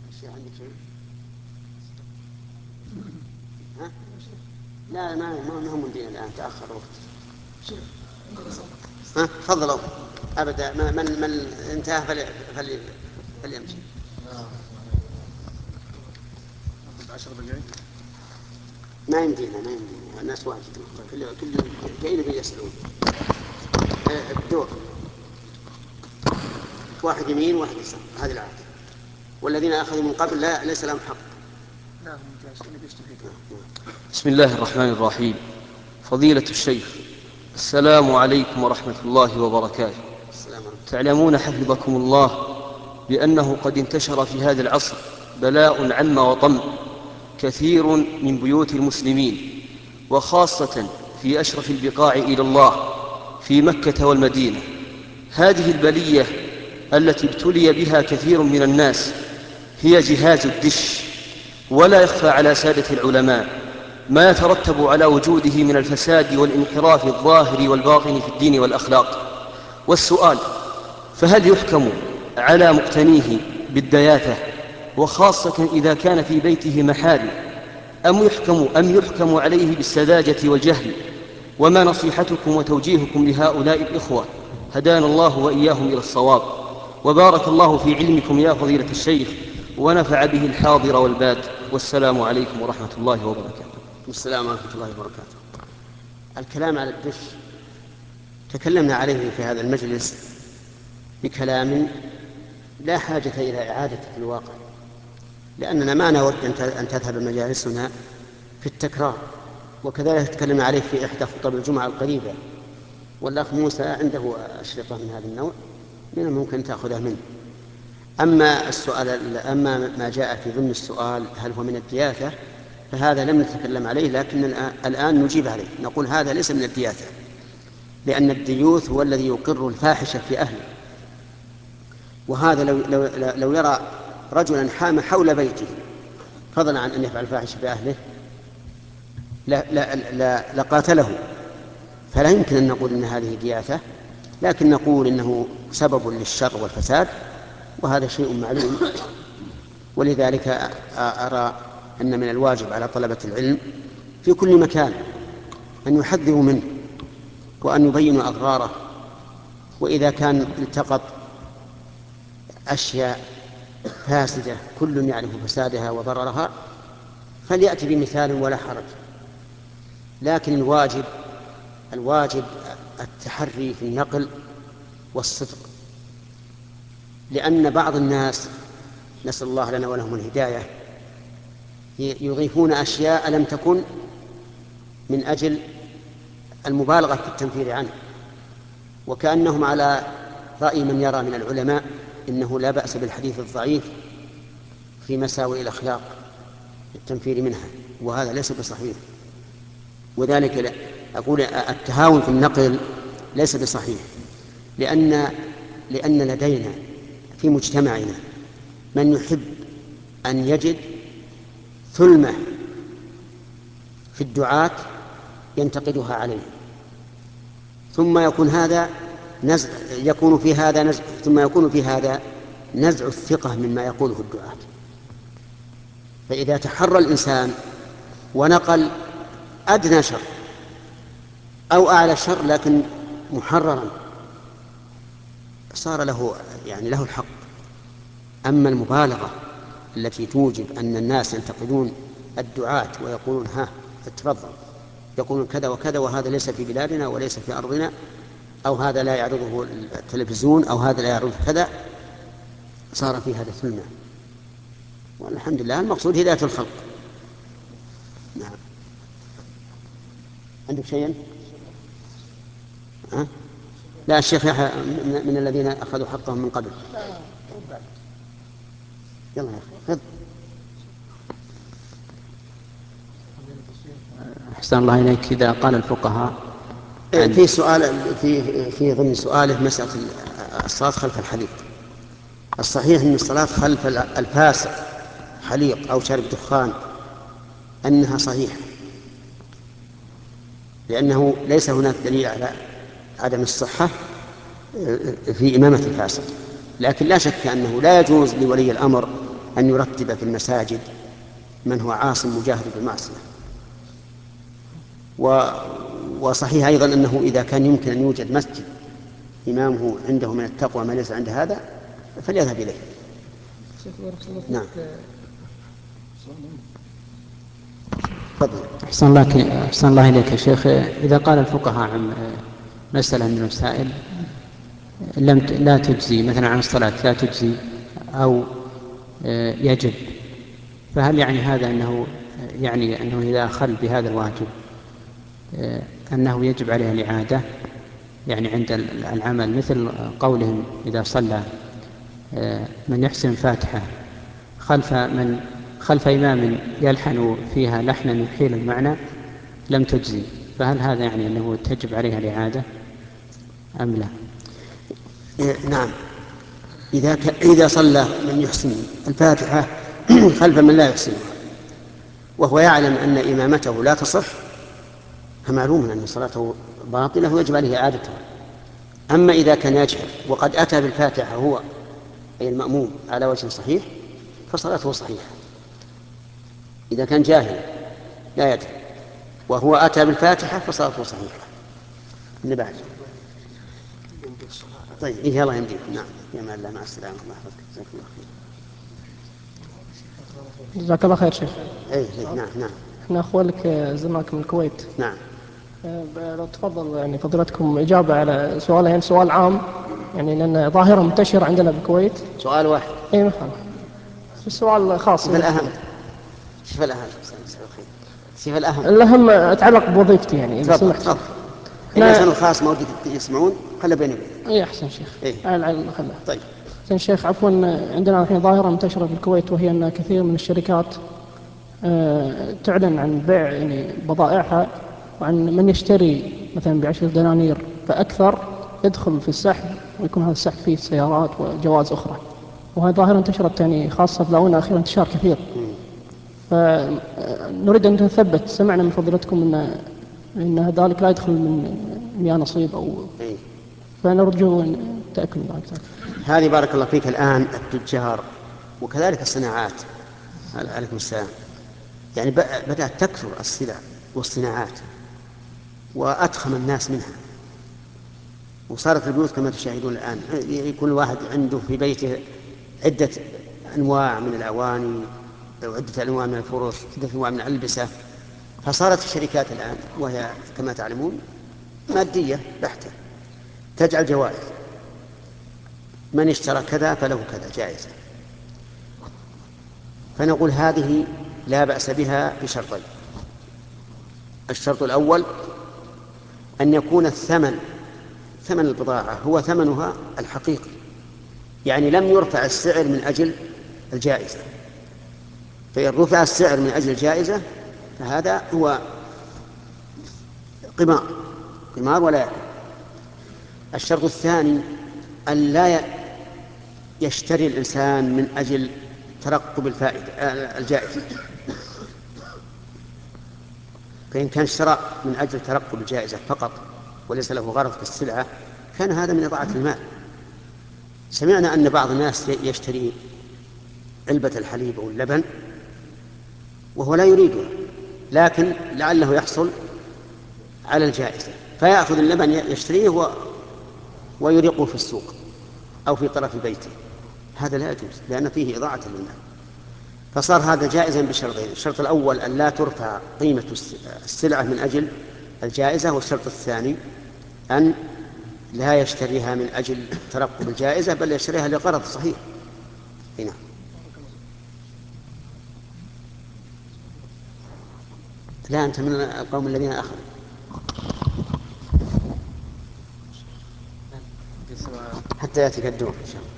شيء عندك شيء؟ ها؟ لا ما هو مدين الآن، تأخر الوقت. ها تفضلوا. أبدا من انتهى فليمشي. 10 دقائق. ما يمدينا الناس واجد كل جايين يسألون. الدور واحد يمين واحد يسار، هذه العادة. والذين أخذوا من قبل ليس لهم حق. لا ممتاز اللي بيستفيد. بسم الله الرحمن الرحيم. فضيلة الشيخ، السلام عليكم ورحمة الله وبركاته. تعلمون حفظكم الله بأنه قد انتشر في هذا العصر بلاء عم وطم كثير من بيوت المسلمين، وخاصة في أشرف البقاع إلى الله في مكة والمدينة. هذه البلية التي ابتلي بها كثير من الناس هي جهاز الدش، ولا يخفى على سادة العلماء ما يترتب على وجوده من الفساد والانحراف الظاهر والباطن في الدين والأخلاق. والسؤال: فهل يحكم على مقتنيه بالدياثة، وخاصة إذا كان في بيته محارم، أم يحكم عليه بالسذاجة والجهل؟ وما نصيحتكم وتوجيهكم لهؤلاء الإخوة؟ هدانا الله وإياهم إلى الصواب، وبارك الله في علمكم يا فضيلة الشيخ، ونفع به الحاضر والباد. والسلام عليكم ورحمة الله وبركاته. السلام ورحمة الله وبركاته. الكلام على الدش تكلمنا عليه في هذا المجلس بكلام لا حاجة إلى إعادته في الواقع، لأننا ما نود أن تذهب مجالسنا في التكرار. وكذلك تكلمنا عليه في إحدى خطب الجمعة القريبة، والأخ موسى عنده أشرطة من هذا النوع من الممكن تأخذها منه. أما ما جاء في ضمن السؤال هل هو من الدياثة، فهذا لم نتكلم عليه، لكن الآن نجيب عليه، نقول هذا ليس من الدياثة، لأن الديوث هو الذي يقر الفاحشة في أهله. وهذا لو يرى رجلا حام حول بيته فضلا عن أن يفعل الفاحشة بأهله لقاتله، فلا يمكن أن نقول إن هذه دياثة، لكن نقول إنه سبب للشر والفساد، وهذا شيء معلوم. ولذلك أرى أن من الواجب على طلبة العلم في كل مكان أن يحذروا منه وأن يبينوا أضراره، وإذا كان التقط أشياء فاسدة كل يعرف فسادها وضررها فليأتي بمثال ولا حرج. لكن الواجب التحري في النقل والصدق، لأن بعض الناس نسأل الله لنا ولهم الهداية يضيفون أشياء لم تكن من أجل المبالغة في التنفير عنه، وكأنهم على رأي من يرى من العلماء إنه لا بأس بالحديث الضعيف في مساوئ الأخلاق التنفير منها، وهذا ليس بصحيح. وذلك أقول التهاون في النقل ليس بصحيح، لأن لدينا في مجتمعنا من يحب أن يجد ثلمة في الدعاة ينتقدها عليه، ثم يكون في هذا نزع الثقة مما يقوله الدعاة. فإذا تحرى الإنسان ونقل أدنى شر أو أعلى شر لكن محررا صار له الحق. أما المبالغة التي توجب أن الناس ينتقدون الدعاة ويقولون اتفضل، يقولون كذا وكذا وهذا ليس في بلادنا وليس في أرضنا، أو هذا لا يعرضه التلفزيون، أو هذا لا يعرضه كذا، صار في هذا ثلمة. والحمد لله المقصود هداية الخلق. نعم. عندك شيئا؟ لا، الشيخ يحيى من الذين أخذوا حقهم من قبل. يلا يا أخي خذ. أحسن الله إليك. إذا قال الفقهاء في سؤال في ضمن سؤاله مسألة الصلاة خلف الحليق. الصحيح أن الصلاة خلف الفاسق حليق أو شارب دخان أنها صحيحة، لأنه ليس هناك دليل على عدم الصحة في إمامة الفاسق. لكن لا شك أنه لا يجوز لولي الأمر أن يرتب في المساجد من هو عاص مجاهر بالمعصية. وصحيح أيضا أنه إذا كان يمكن أن يوجد مسجد إمامه عنده من التقوى ما ليس عند هذا فليذهب إليه. نعم. أحسن الله إليك يا شيخ. إذا قال الفقهاء عن مسألة من المسائل لا تجزي، مثلا عن الصلاة لا تجزي أو يجب، فهل يعني هذا أنه إذا أخل بهذا الواجب أنه يجب عليه الإعادة يعني عند العمل، مثل قولهم إذا صلى من يحسن فاتحة خلف إمام يلحن فيها لحنا يحيل المعنى لم تجزي، فهل هذا يعني أنه تجب عليها الإعادة أم لا؟ نعم، إذا صلى من يحسن الفاتحة خلف من لا يحسنها وهو يعلم أن إمامته لا تصح فمعلوم أن صلاته باطلة ويجب عليه إعادتها. أما إذا كان يجهل وقد أتى بالفاتحة هو أي المأموم على وجه صحيح فصلاته صحيحة. إذا كان جاهل لا يجهل وهو أتى بالفاتحة فصلاته صحيحة. اللي بعد. طيب إيه الله يمديك. نعم يا مال الله، مع السلامة، الله يحفظك، جزاك الله خير. جزاك الله خير شيخ. نعم. احنا اخوانك زرناك من الكويت. نعم. لو تفضل يعني فضلتكم إجابة على سؤالين، سؤال عام يعني لأن ظاهرة منتشرة عندنا بالكويت. سؤال واحد. اي مثلا السؤال خاص. شوف الأهم. الأهم أتعلق بوظيفتي يعني إذا سمحت. تفضل. عشان الخاص ما ودك يسمعون خلى بيني وبينك. اي أحسن شيخ. خله. طيب. أحسن شيخ، عفوا عندنا الحين ظاهرة منتشرة في الكويت وهي أن كثير من الشركات تعلن عن بيع يعني بضائعها وعن من يشتري مثلا ب10 دنانير فأكثر يدخل في السحب ويكون هذا السحب فيه سيارات وجوائز أخرى، وهذه ظاهرة انتشرت يعني خاصة في الآونة الأخيرة انتشار كثير. فنريد أن نثبت، سمعنا من فضيلتكم أن ذلك لا يدخل من يا نصيب أو فنرجو أن تأكلوا ذلك. هذه بارك الله فيك الآن التجار وكذلك الصناعات عليكم السلام يعني بدأت تكثر السلع والصناعات وأتخم الناس منها، وصارت البيوت كما تشاهدون الآن يكون الواحد عنده في بيته عدة أنواع من الأواني وعدة أنواع من الفرش، عدة أنواع من الألبسة. فصارت الشركات الآن وهي كما تعلمون مادية بحتة تجعل جوائز، من اشترى كذا فله كذا جائزة. فنقول هذه لا بأس بها بشرطين. الشرط الأول أن يكون ثمن البضاعة هو ثمنها الحقيقي، يعني لم يرفع السعر من أجل الجائزة، فإن رفع السعر من أجل الجائزة فهذا هو قمار ولا يكون. الشرط الثاني أن لا يشتري الإنسان من أجل ترقب الفائدة الجائزة، فإن كان اشترى من أجل ترقب الجائزة فقط وليس له غرض في السلعة كان هذا من إضاعة المال. سمعنا أن بعض الناس يشتري علبة الحليب أو اللبن وهو لا يريدها لكن لعله يحصل على الجائزة فيأخذ اللبن يشتريه ويريقه في السوق أو في طرف بيته. هذا لا يجوز لأن فيه إضاعة للمال. فصار هذا جائزا بشرطين: الشرط الأول أن لا ترفع قيمة السلعة من أجل الجائزة، والشرط الثاني أن لا يشتريها من أجل ترقب الجائزة بل يشتريها لغرض صحيح. هنا لا أنت من القوم الذين أخذوا. حتى يأتيك الدور إن شاء الله.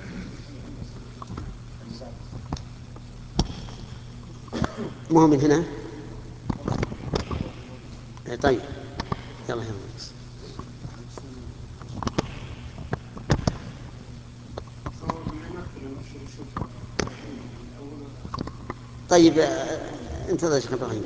مو من هنا. طيب يلا طيب انتظر شيخ إبراهيم.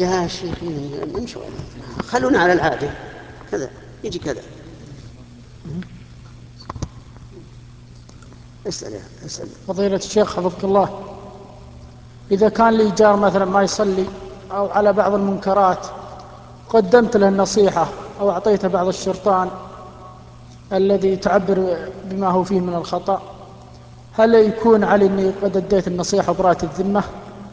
يا شيخ نمشوا، خلونا على العادة كذا، يجي كذا. اسأل. فضيلة الشيخ حفظك الله، إذا كان لي جار مثلا ما يصلي أو على بعض المنكرات، قدمت له النصيحة أو أعطيته بعض الشرطان الذي تعبر بما هو فيه من الخطأ، هل يكون علي أني قد أديت النصيحة براءة الذمة؟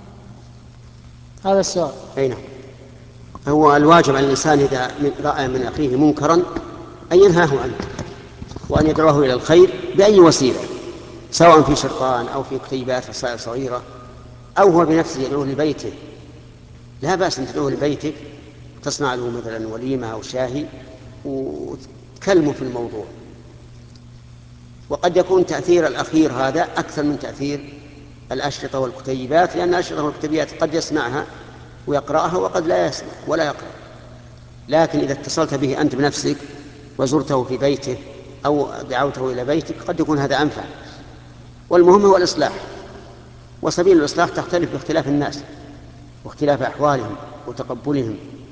هذا السؤال. أي نعم. هو الواجب على الإنسان إذا رأى من أخيه منكرا أن ينهاه عنه وأن يدعوه إلى الخير بأي وسيلة، سواء في شرطان أو في كتيبات رسائل صغيرة أو هو بنفسه يدعوه لبيته. لا بأس أن تدعوه لبيتك، تصنع له مثلا وليمة أو شاهي وتكلمه في الموضوع. وقد يكون تأثير الأخير هذا أكثر من تأثير الأشرطة والكتيبات، لأن الأشرطة والكتيبات قد يسمعها ويقرأها وقد لا يسمع ولا يقرأ. لكن إذا اتصلت به أنت بنفسك وزرته في بيته أو دعوته إلى بيتك قد يكون هذا أنفع. والمهم هو الإصلاح، وسبيل الإصلاح تختلف باختلاف الناس واختلاف أحوالهم وتقبلهم،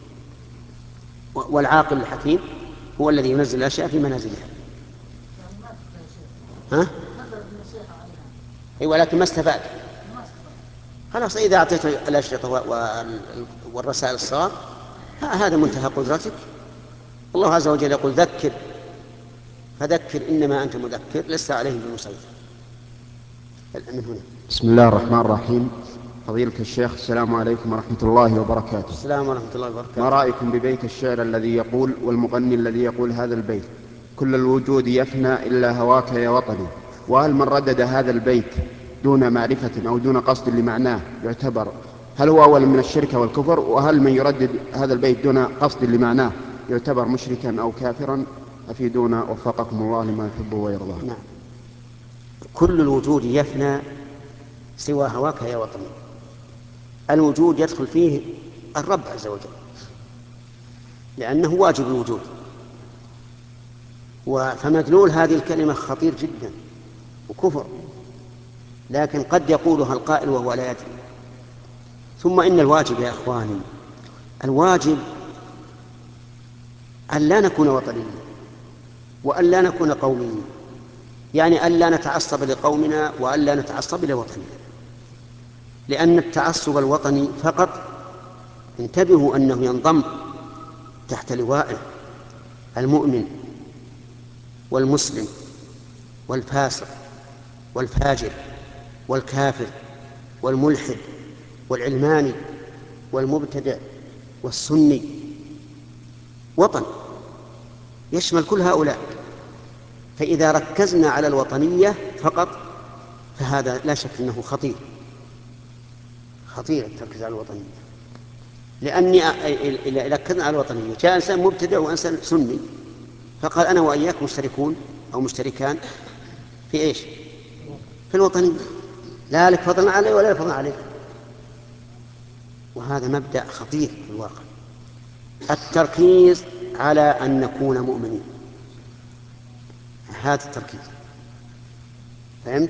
والعاقل الحكيم هو الذي ينزل الأشياء في منازلها. أي ولكن ما استفاد. خلاص إذا أعطيت الأشرطة والرسائل الصغار هذا منتهى قدرتك. الله عز وجل يقول ذكر فذكر إنما أنت مذكر لست عليهم بمسيطر. من هنا. بسم الله الرحمن الرحيم. فضيلة الشيخ، السلام عليكم ورحمة الله وبركاته. السلام ورحمة الله وبركاته. ما رأيكم ببيت الشعر الذي يقول والمغني الذي يقول هذا البيت: كل الوجود يفنى إلا هواك يا وطني؟ وهل من ردد هذا البيت دون معرفة أو دون قصد لمعناه يعتبر، هل هو أول من الشرك والكفر؟ وهل من يردد هذا البيت دون قصد لمعناه يعتبر مشركا أو كافرا؟ أفيدونا وفقكم الله لما يحبه ويرضاه. نعم. كل الوجود يفنى سوى هواك يا وطني. الوجود يدخل فيه الرب عز وجل لأنه واجب الوجود، فمدلول هذه الكلمة خطير جدا وكفر، لكن قد يقولها القائل وهو لا يدري. ثم إن الواجب يا إخواني، الواجب أن لا نكون وطنيين وأن لا نكون قوميين، يعني أن لا نتعصب لقومنا وأن لا نتعصب لوطننا، لأن التعصب الوطني فقط انتبهوا أنه ينضم تحت لوائه المؤمن والمسلم والفاسق والفاجر والكافر والملحد والعلماني والمبتدع والسني. وطن يشمل كل هؤلاء. فإذا ركزنا على الوطنية فقط فهذا لا شك أنه خطير التركيز على الوطنية، لأني إذا ركزنا على الوطنية جاء إنسان مبتدع وإنسان سني فقال أنا وإياك مشتركون أو مشتركان في إيش؟ في الوطنية، لا لك فضل علي ولا لك فضل عليك. وهذا مبدأ خطير في الواقع، التركيز على أن نكون مؤمنين، هذا التركيز. فهمت؟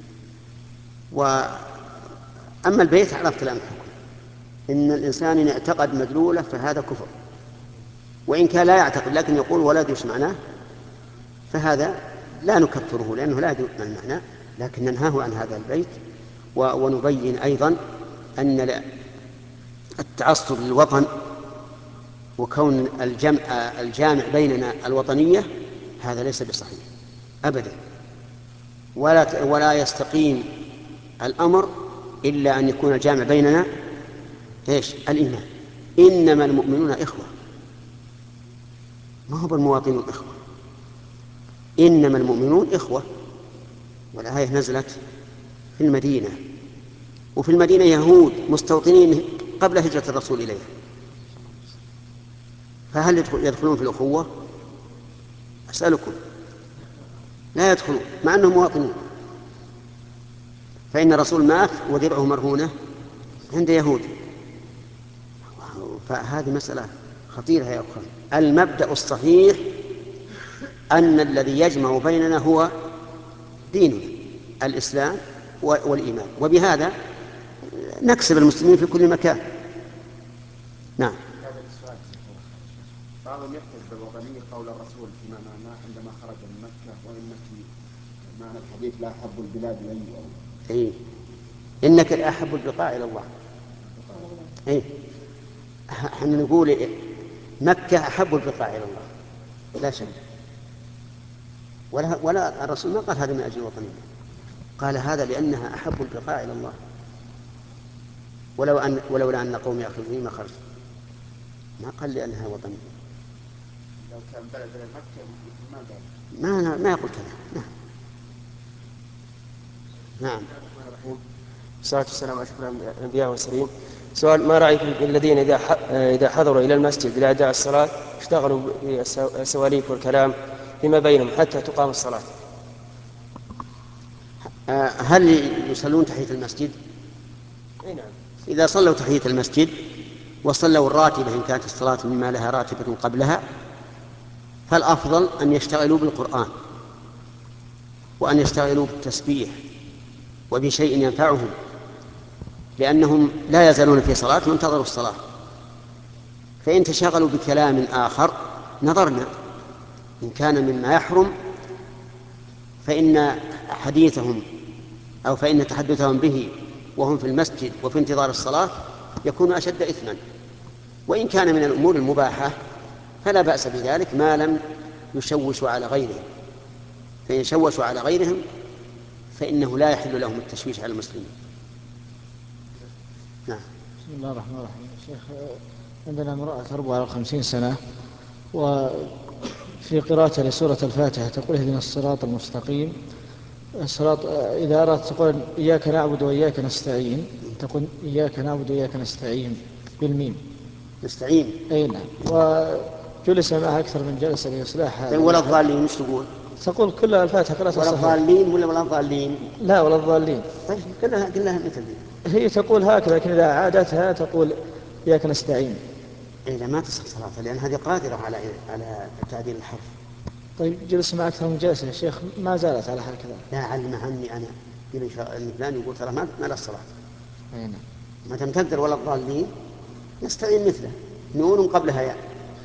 أما البيت عرفت الآن الحكم، إن الإنسان إن اعتقد مدلوله فهذا كفر، وإن كان لا يعتقد لكن يقول ولا يدري معناه فهذا لا نكفره لأنه لا يدري معناه، لكن ننهاه عن هذا البيت. ونبين أيضا أن التعصب للوطن وكون الجامع بيننا الوطنية هذا ليس بصحيح أبدا، ولا يستقيم الأمر إلا أن يكون الجامع بيننا إيش؟ الإيمان. إنما المؤمنون إخوة، ما هو المواطنون إخوة، إنما المؤمنون إخوة. والآية نزلت في المدينة، وفي المدينة يهود مستوطنين قبل هجرة الرسول إليها، فهل يدخلون في الأخوة؟ أسألكم. لا يدخلون مع أنهم مواطنون، فإن الرسول مات ودرعه مرهونة عند يهود. فهذه مسألة خطيرة يا أخوان. المبدأ الصحيح أن الذي يجمع بيننا هو ديننا الإسلام والإيمان، وبهذا نكسب المسلمين في كل مكان. نعم. بعضهم يحتج بالوطنية قول الرسول فيما معناه عندما خرج من مكة وإنك معنى الحديث لا أحب البلاد إلي. إيه. إنك أحب البقاع إلى الله. إيه. احنا نقول مكة أحب البقاع إلى الله لا شك، ولا الرسول ما قال هذا من أجل الوطنية، قال هذا لأنها أحب البقاع إلى الله، ولولا أن قوم يأخذوني ما خرج، ما قال لأنها وطنية. لو كان بلد مكة ما يقول كذا. نعم. نعم. الصلاة والسلام على أشرف الأنبياء والمرسلين. سؤال: ما رأيكم الذين إذا حضروا إلى المسجد لأداء الصلاة اشتغلوا بالسواليف والكلام فيما بينهم حتى تقام الصلاة؟ هل يصلون تحية المسجد؟ أي نعم. إذا صلوا تحية المسجد وصلوا الراتبة إن كانت الصلاة مما لها راتبة قبلها، فالأفضل أن يشتغلوا بالقرآن، وأن يشتغلوا بالتسبيح وبشيء ينفعهم، لأنهم لا يزالون في صلاة وانتظروا الصلاة. فإن تشغلوا بكلام آخر نظرنا، إن كان مما يحرم فإن حديثهم أو فإن تحدثهم به وهم في المسجد وفي انتظار الصلاة يكون أشد إثما. وإن كان من الأمور المباحة فلا بأس بذلك ما لم يشوشوا على غيرهم، فإن شوشوا على غيرهم فإنه لا يحل لهم التشويش على المسلمين. نعم. بسم الله الرحمن الرحيم. شيخ، عندنا امرأة 54 سنة وفي قراءتها لسورة الفاتحة تقول اهدنا الصراط المستقيم. الصراط إذا أردت تقول إياك نعبد وإياك نستعين، تقول إياك نعبد وإياك نستعين بالميم. نستعين. أي نعم. وجلس معها أكثر من جلسة لإصلاح هذا. ولا الضالين مش تقول؟ تقول كلها الفاتحة قراءتها ولا صحيحة. الضالين ولا الضالين؟ لا ولا الضالين. طيب كلها مثل دي. هي تقول هكذا، لكن إذا عادتها تقول إياك نستعين. إذا ما تصح صلاتها لأن هذه قادرة على تعديل الحرف. طيب جلس مع أكثر من جلسة يا شيخ ما زالت على هكذا. لا علمها عني أنا إن فلان يقول ترى ما لا الصلاة. نعم. ما تقدر ولا الضالين نستعين مثله، نون قبلها ياء.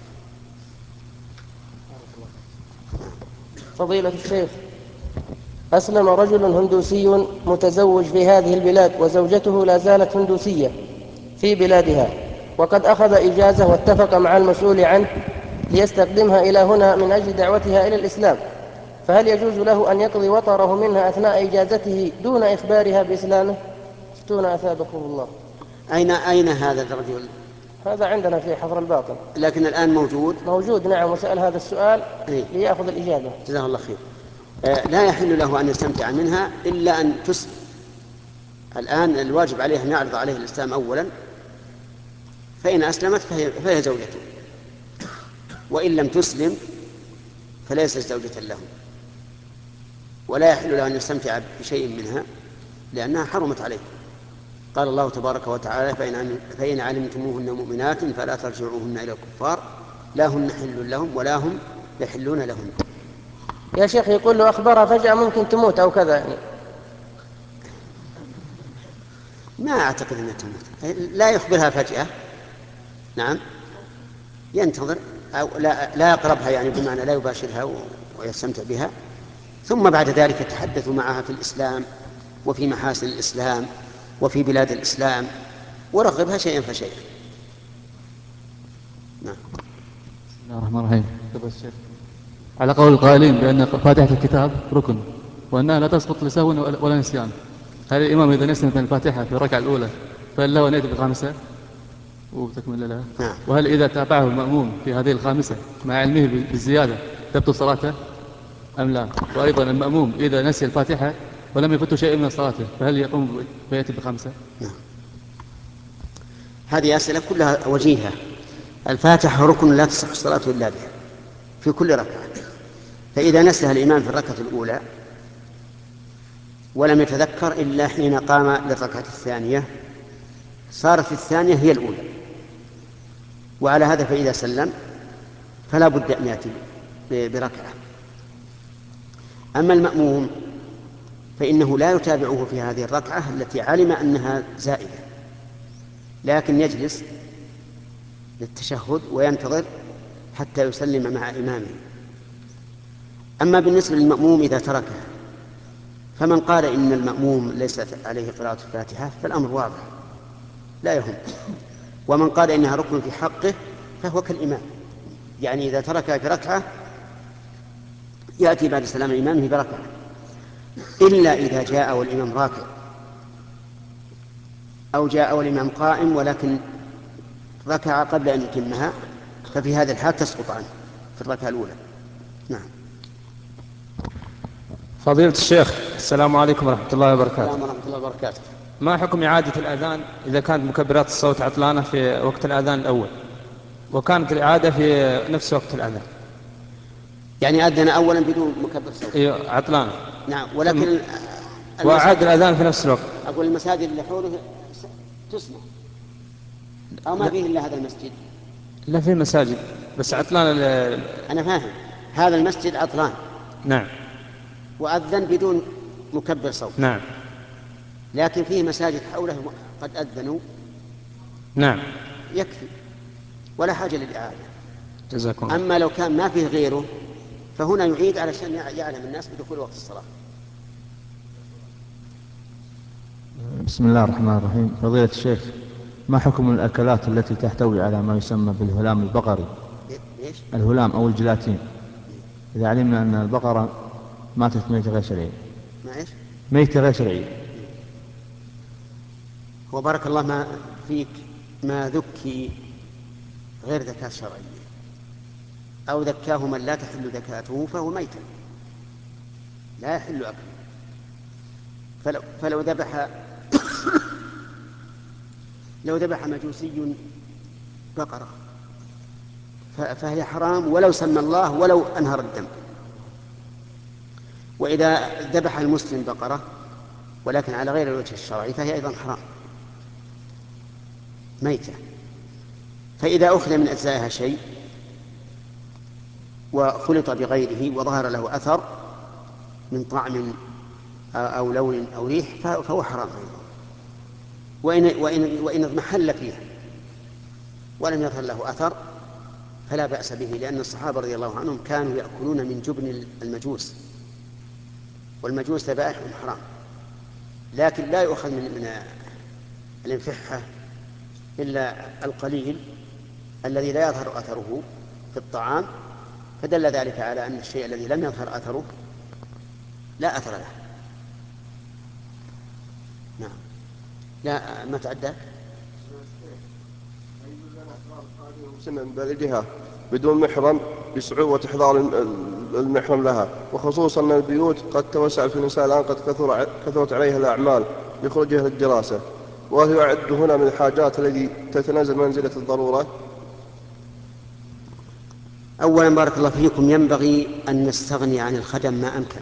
فضيلة الشيخ، أسلم رجل هندوسي متزوج في هذه البلاد وزوجته لا زالت هندوسية في بلادها، وقد أخذ إجازة واتفق مع المسؤول عنه ليستخدمها إلى هنا من أجل دعوتها إلى الإسلام، فهل يجوز له أن يقضي وطره منها أثناء إجازته دون إخبارها بإسلامه؟ افتونا أثابكم الله. أين هذا الرجل؟ هذا عندنا في حفر الباطن. لكن الآن موجود؟ نعم، وسأل هذا السؤال ليأخذ الإجابة. جزاه الله خير. لا يحل له أن يستمتع منها إلا أن تسلم. الآن الواجب عليه أن يعرض عليه الإسلام أولا، فإن أسلمت فهي زوجته، وإن لم تسلم فليست زوجة له، ولا يحل له أن يستمتع بشيء منها لأنها حرمت عليه. قال الله تبارك وتعالى: فإن علمتموهن مؤمنات فلا ترجعوهن إلى الكفار لا هن حل لهم ولا هم يحلون لهم. يا شيخ يقول له أخبرها فجأة ممكن تموت أو كذا يعني. ما أعتقد أنها تموت، لا يخبرها فجأة. نعم، ينتظر أو لا يقربها، يعني بمعنى لا يباشرها ويستمتع بها، ثم بعد ذلك يتحدث معها في الإسلام وفي محاسن الإسلام وفي بلاد الإسلام، ورغبها شيئا فشيئا. نعم. بسم الله الرحمن الرحيم. على قول القائلين بأن فاتحة الكتاب ركن وأنها لا تسقط لسهو ولا نسيان، هل الإمام إذا نسي مثلا الفاتحة في الركعة الأولى فهل له أن يأتي بالخامسة وتكمل لها؟ نعم. وهل إذا تابعه المأموم في هذه الخامسة مع علمه بالزيادة تبطل صلاته أم لا؟ وأيضا المأموم إذا نسي الفاتحة ولم يفته شيء من صلاته فهل يقوم ويأتي بالخامسة؟ نعم. هذه أسئلة كلها وجيهة. الفاتحة ركن لا تصح الصلاة إلا بها في كل ركعة، فإذا نسيها الإمام في الركعة الأولى ولم يتذكر إلا حين قام للركعة الثانية صارت الثانية هي الأولى، وعلى هذا فإذا سلم فلا بد أن يأتي بركعة. أما المأموم فإنه لا يتابعه في هذه الركعة التي علم أنها زائدة، لكن يجلس للتشهد وينتظر حتى يسلم مع إمامه. أما بالنسبة للمأموم إذا تركه، فمن قال إن المأموم ليست عليه قراءة الفاتحة فالأمر واضح لا يهم، ومن قال إنها ركن في حقه فهو كالإمام، يعني إذا تركها في ركعة يأتي بعد سلام إمامه بركعة، إلا إذا جاء والإمام راكع أو جاء والإمام قائم ولكن ركع قبل أن يتمها، ففي هذا الحال تسقط عنه في الركعة الأولى. نعم. فضيلة الشيخ، السلام عليكم ورحمة الله وبركاته. السلام ورحمة الله وبركاته. ما حكم إعادة الأذان إذا كانت مكبرات الصوت عطلانة في وقت الأذان الأول وكانت الإعادة في نفس وقت الأذان؟ يعني أذن أولا بدون مكبر صوت. أيوة عطلانة. نعم، ولكن وأعاد الأذان في نفس الوقت. أقول المساجد اللي حوله تسمع أو ما فيه إلا هذا المسجد؟ لا في مساجد بس عطلان. أنا فاهم، هذا المسجد عطلان. نعم. وأذن بدون مكبر صوت. نعم. لكن فيه مساجد حوله قد أذنوا. نعم. يكفي ولا حاجة للإعادة. جزاكم الله. أما لو كان ما فيه غيره فهنا يعيد علشان يعلم الناس بدخول وقت الصلاة. بسم الله الرحمن الرحيم. فضيلة الشيخ، ما حكم الأكلات التي تحتوي على ما يسمى بالهلام البقري؟ ليش؟ الهلام أو الجيلاتين، إذا علمنا أن البقرة ماتت ميتة غير شرعية. ما إيش؟ ميتة غير شرعية. وبارك الله ما فيك، ما ذكي غير ذكاة شرعية أو ذكاه من لا تحل ذكاته فهو ميتا لا يحل أكله. فلو ذبح لو ذبح مجوسي بقرة فهي حرام ولو سمى الله ولو أنهر الدم. وإذا ذبح المسلم بقرة ولكن على غير الوجه الشرعي فهي أيضا حرام ميتة. فإذا أخذ من أجزائها شيء وخلط بغيره وظهر له أثر من طعم أو لون أو ريح فهو حرام أيضا، وإن اضمحل فيها ولم يظهر له أثر فلا بأس به، لأن الصحابة رضي الله عنهم كانوا يأكلون من جبن المجوس، والمجوس ذبائحهم حرام، لكن لا يؤخذ من الانفحة إلا القليل الذي لا يظهر أثره في الطعام، فدل ذلك على أن الشيء الذي لم يظهر أثره لا أثر له. نعم. لا ما تعدى. سن بلدها بدون محرم بصعوبة إحضار المحرم لها، وخصوصا أن البيوت قد توسعت في النساء الآن، قد كثرت عليها الأعمال لخروجها للدراسة، وهل يعد هنا من الحاجات التي تتنازل منزلة الضرورة؟ أولا بارك الله فيكم، ينبغي أن نستغني عن الخدم ما أمكن،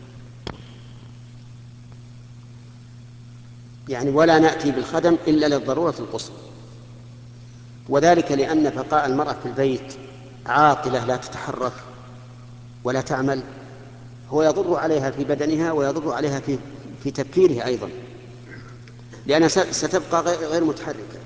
يعني ولا نأتي بالخدم إلا للضرورة القصوى، وذلك لأن بقاء المرأة في البيت عاطلة لا تتحرك ولا تعمل هو يضر عليها في بدنها ويضر عليها في تفكيرها أيضا، لأنها ستبقى غير متحركة،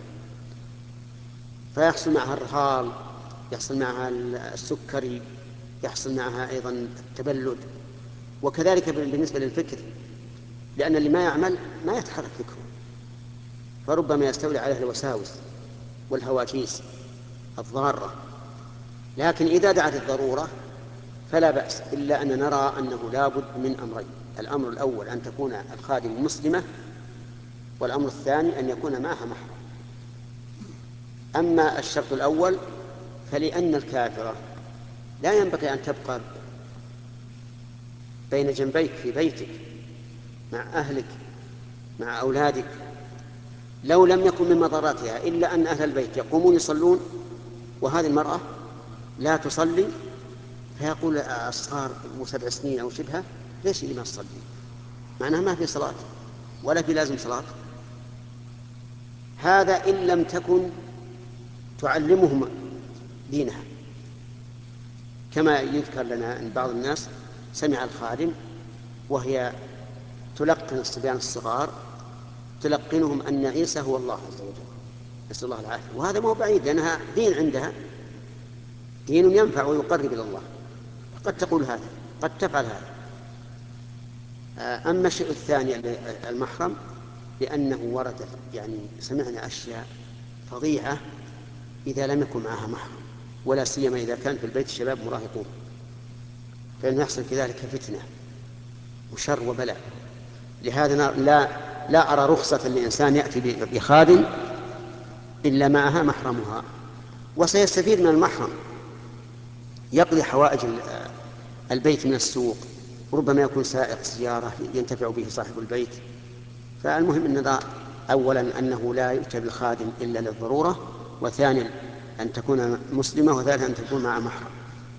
فيحصل معها الرهال، يحصل معها السكري، يحصل معها أيضا التبلد، وكذلك بالنسبة للفكر، لأن اللي ما يعمل ما يتحرك فكره، فربما يستولي عليه الوساوس والهواجيس الضارة. لكن إذا دعت الضرورة فلا بأس، إلا أن نرى أنه لا بد من أمرين: الأمر الأول أن تكون الخادم مسلمة، والأمر الثاني أن يكون معها محرم. أما الشرط الأول فلأن الكافرة لا ينبغي أن تبقى بين جنبيك في بيتك مع أهلك مع أولادك، لو لم يكن من مضراتها إلا أن أهل البيت يقومون يصلون وهذه المرأة لا تصلي، فيقول الصغار 7 سنين أو شبهه: ليش اللي ما تصلي؟ معناها ما في صلاة ولا في لازم صلاة. هذا إن لم تكن تعلمهم دينها، كما يذكر لنا أن بعض الناس سمع الخادم وهي تلقن الصبيان الصغار، تلقنهم أن عيسى هو الله عز وجل، نسأل الله العافية. وهذا ما هو بعيد، لأنها دين عندها، دين ينفع ويقرب إلى الله، قد تقول هذا، قد تفعل هذا. أما الشيء الثاني المحرم، لأنه ورد يعني سمعنا أشياء فظيعة إذا لم يكن معها محرم، ولا سيما إذا كان في البيت الشباب مراهقون، فإن يحصل كذلك فتنة وشر وبلاء. لهذا لا أرى رخصة للإنسان يأتي بخادم إلا معها محرمها، وسيستفيد من المحرم، يقضي حوائج البيت من السوق، ربما يكون سائق سيارة ينتفع به صاحب البيت. فالمهم أن نرى أولا أنه لا يؤتى بالخادم إلا للضرورة، وثانيا أن تكون مسلمة، وثالثا أن تكون مع محرم.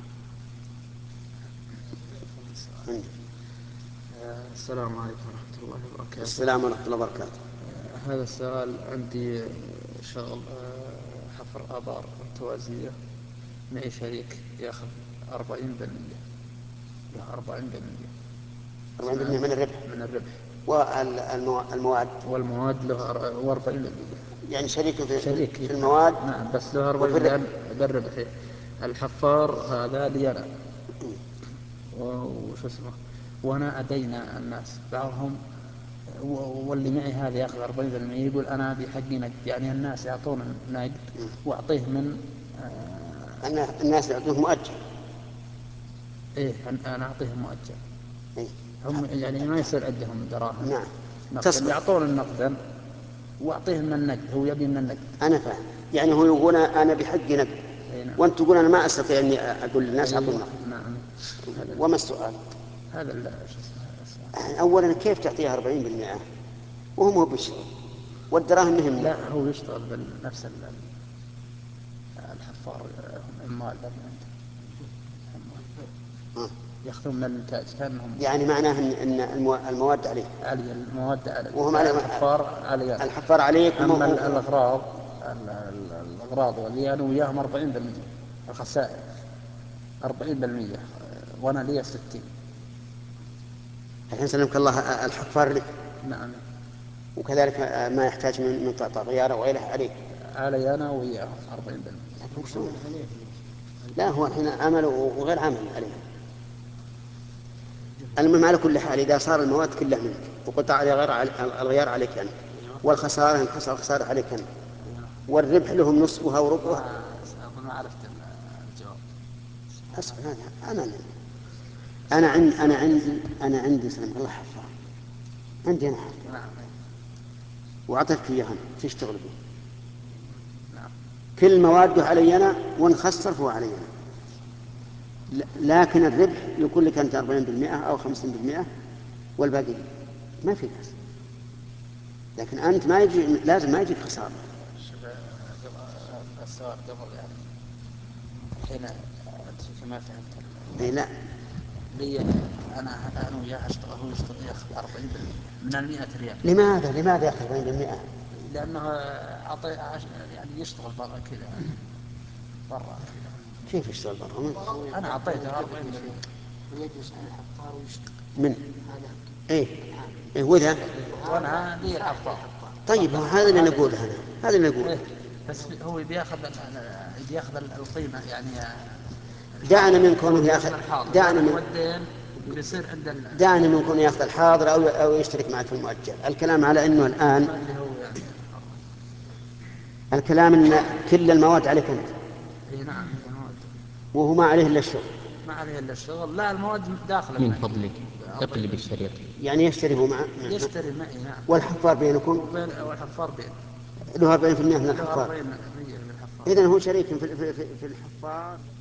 السلام عليكم ورحمة الله وبركاته. السلام ورحمة الله وبركاته. هذا السؤال عندي شغل حفر آبار توازية، معي شريك يأخذ 40%، له 40%. 40% من الربح. من الربح. والمواد له 40%. يعني شريك في المواد. نعم، بس له 40% بالربح. الحفار هذا لي أنا، وش اسمه، وأنا أدين الناس بعضهم، واللي معي هذا يأخذ 40%، يقول أنا بحقي نقد، يعني الناس يعطون نقد وأعطيه من الناس يعطوه مؤجل. إيه، أنا أعطيهم مؤجل. إيه؟ هم يعني ما يصير عندهم دراهم. نعم. يعطون النقدا وأعطيهم من النقد، هو يبي من النقد. أنا فاهم، يعني هو يقول أنا بحقي نقد. نعم. وأنت تقول أنا ما أستطيع أني أقول للناس أعطوا النقد. نعم. وما السؤال؟ هذا أولا كيف تعطيها 40% وهم هو بيشتغل والدراهم مهمة؟ لا، هو يشتغل بنفس الحفار، هم عمال يأخذون من الإنتاج كأنهم، يعني معناه أن المواد عليه. المواد عليه، وهم عليه. الحفار عليك. أما الأغراض واللي أنا وياهم 40%، الخسائر 40%، وأنا لي 60. الحين سلمك الله الحفار لك. نعم. وكذلك ما يحتاج من قطع غيار وغيره عليك. علي أنا وياهم 40%. لا، هو الحين عمل وغير عمل عليه. المهم على كل حال إذا صار المواد كلها منك وقطع الغيار عليك أنت، والخسارة انحصر الخسارة عليك أنت، والربح لهم نصفها وربعها. أظن ما عرفت الجواب. أصبر، أنا عندي سلام الله حفار، عندي أنا حفار. نعم. وأعطيتك إياهم تشتغل به. نعم. كل مواده علي أنا، وإن خسر فهو علي أنا. لكن الربح يقول لك أنت 40% أو 50%، والباقي ما في بأس. لكن أنت لازم ما يجيك خسارة. السؤال قبل يعني الحين أنت ما فهمت. إيه لا. لي أنا وياه أشتغل، هو يشتغل يأخذ 40% من 100 ريال. لماذا يأخذ 40%؟ لأنه يعني يشتغل برا كذا، برا. كيف يشتغل برا؟ أنا أعطيته 40%. ويجلس على الحفار ويشتغل. من إيه وذا. وأنا لي الحفار. طيب هذا اللي نقوله أنا، هذا اللي نقوله. بس هو بياخذ القيمة يعني. دعنا من كونه ياخذ، دعنا من كونه ياخذ الحاضر أو يشترك معك في المؤجل. الكلام على أنه الآن الكلام أن كل المواد عليك أنت. نعم، المواد. وهو ما عليه إلا الشغل. ما عليه إلا الشغل. لا، المواد داخلة. من فضلك اقلب الشريط. يعني يشتري هو يشتري معي. نعم. والحفار بينكم؟ والحفار بين له 40% من الحفار. له 40% من الحفار. إذن هو شريك في الحفار.